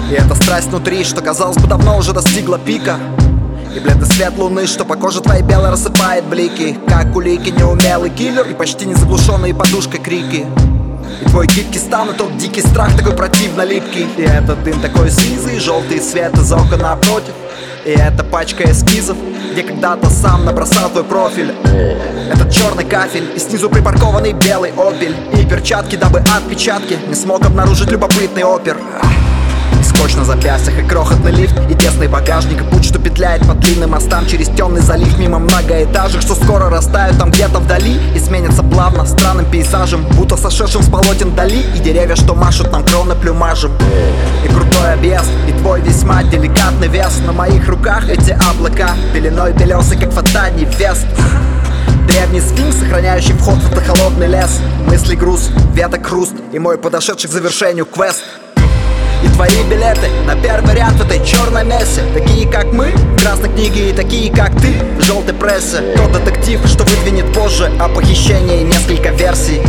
И эта страсть внутри, что, казалось бы, давно уже достигла пика. И бледный свет луны, что по коже твоей белой рассыпает блики, как улики, неумелый киллер и почти незаглушенные подушкой крики. И твой гибкий стан, и тот дикий страх такой противно липкий. И этот дым такой сизый, желтый свет из окон напротив. И эта пачка эскизов, где когда-то сам набросал твой профиль. Этот черный кафель и снизу припаркованный белый опель. И перчатки, дабы отпечатки не смог обнаружить любопытный опер. И скотч на запястьях, и крохотный лифт, и тесный багажник, и путь, что петляет по длинным мостам через темный залив, мимо многоэтажек, что скоро растают там где-то вдали и сменятся плавно странным пейзажем, будто сошедшим с полотен Дали. И деревья, что машут нам кроны плюмажем. И крутой объезд, и твой весьма деликатный вес. На моих руках эти облака, пеленой белесый, как фатальный вест. Древний сфинкс, сохраняющий вход в этот холодный лес. Мысли груз, веток хруст, и мой подошедший к завершению квест. И твои билеты на первый ряд в этой черной мессе. Такие как мы в красной книге, и такие как ты в желтой прессе. Тот детектив, что выдвинет позже о похищении несколько версий.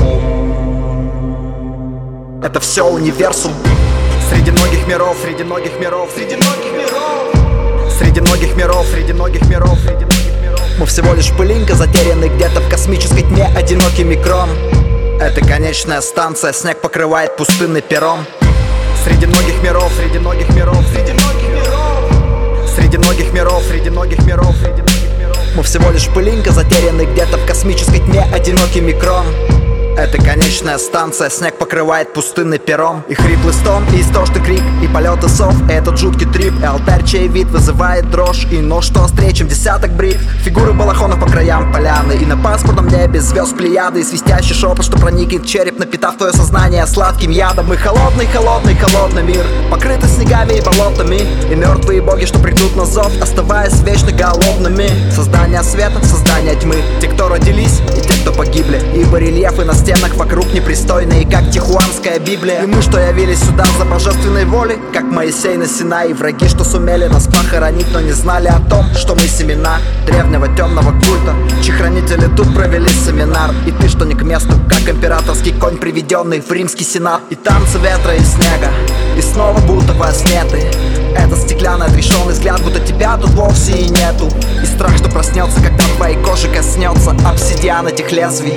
Это все универсум. Среди многих миров, среди многих миров, среди многих миров, среди многих миров, среди многих миров, среди многих миров. Мы всего лишь пылинка, затерянный где-то в космической тьме, одинокий микрон. Это конечная станция, снег покрывает пустынный перрон. Среди многих миров, среди многих миров, среди многих миров, среди многих миров, среди многих миров, среди многих миров. Мы всего лишь пылинка, затерянный где-то в космической тьме, одинокий микрон. Это конечная станция, снег покрывает пустынный перрон. И хриплый стон, и истошный крик, и полеты сов, и этот жуткий трип. И алтарь, чей вид вызывает дрожь, и нож, что острее, чем десяток брит. Фигуры балахонов по краям поляны, и на пасмурном небе звезд плеяды. И свистящий шепот, что проникнет в череп, напитав твое сознание сладким ядом. Мы холодный, холодный, холодный мир, покрытый снегами и болотами. И мертвые боги, что придут на зов, оставаясь вечно голодными. Создание света, создание тьмы, те, кто родились, и те, кто погибли. И барельефы на стенах вокруг непристойные, как Тихуанская Библия. И мы, что явились сюда за божественной волей, как Моисей на Синае. Враги, что сумели нас похоронить, но не знали о том, что мы семена древнего темного культа, чьи хранители тут провели семинар. И ты, что не к месту, как императорский конь, приведенный в римский сенат. И танцы ветра и снега, и снова будто во сне ты. Это стеклянный отрешенный взгляд, будто тебя тут вовсе и нету. И страх, что проснется, когда твоей кожи коснется обсидиан этих лезвий.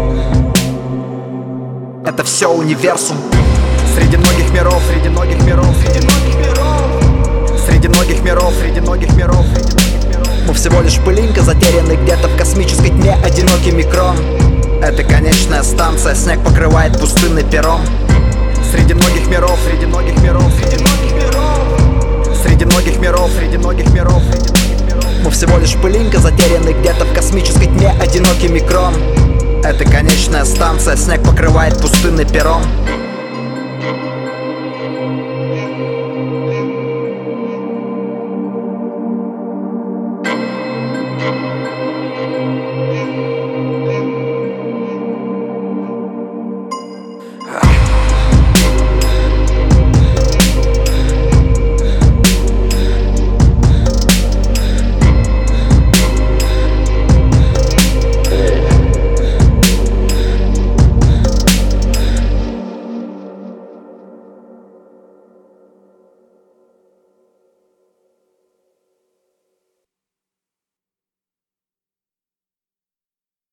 Это все универсум. Среди многих миров, среди многих миров, среди многих миров, среди многих миров, среди многих миров, среди многих миров. Мы всего лишь пылинка, затерянный где-то в космической тьме, одинокий микрон. Это конечная станция, снег покрывает пустынный перрон. Среди многих миров, среди многих миров, среди многих миров, среди многих миров, среди многих миров, среди многих миров. Мы всего лишь пылинка, затерянный где-то в космической тьме, одинокий микрон. Это конечная станция, снег покрывает пустынный перрон.